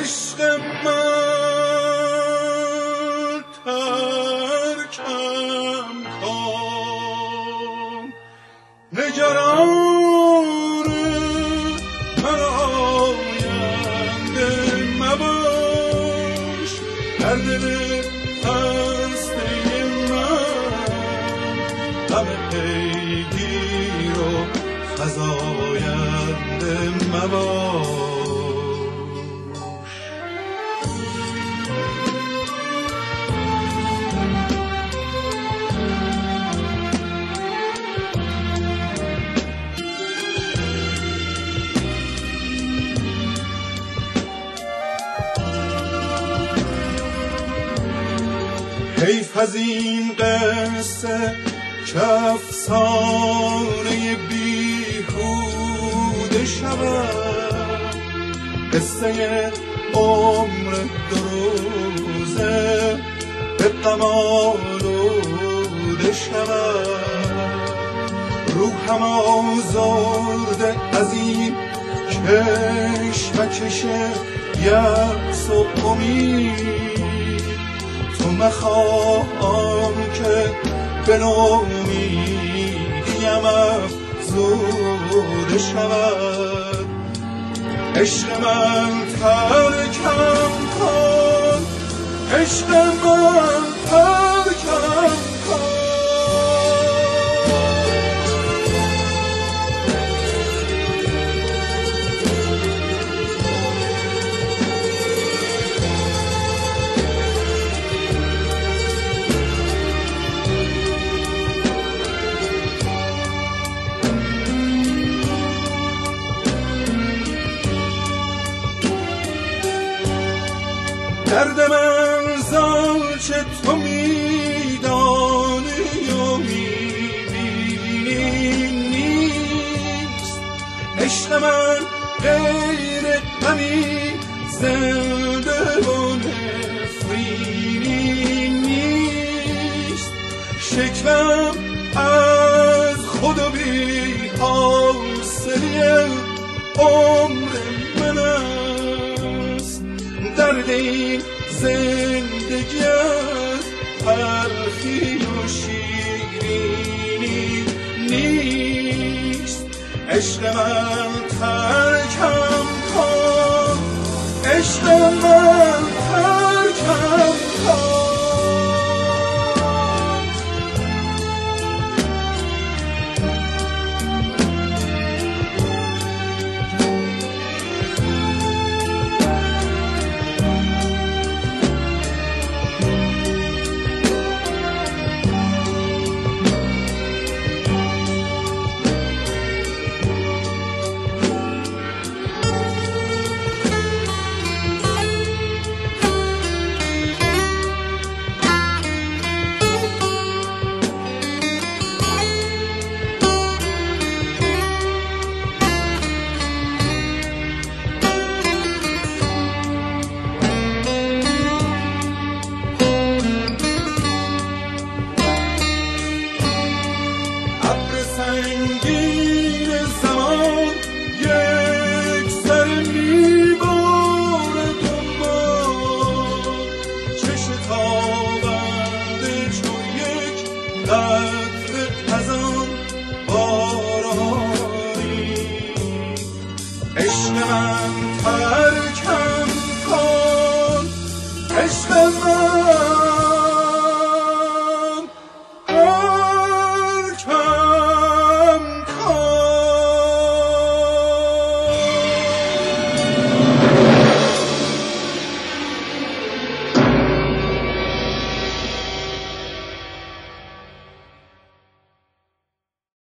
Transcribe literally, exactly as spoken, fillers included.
عشق من ترکم کن، نگران من آینده مباش، در دل خسته من غم پیگیر و فزاینده مباش. حیف از این قصه که افسانه بیهوده شود، قصه عمر دو روزه به غم آلوده شود. روحم آزرده از این کشمکش یأس و امید، تو مخواه که به نومیدیم افزوده شود. عشق من ترکم کن، عشق من ترکم کن. درد من زانچه تو میدانی و میبینی نیست، عشق من غیر غمی زنده و نفرینی نیست. شکوم از خود و بی حاصلی عمر من است، درد این زندگی از تلخی و شیرینی نیست. عشق من ترکم کن، عشق من ترکم کن. سنگین زمان یک سر میبارد و ما چه شتابنده چو یک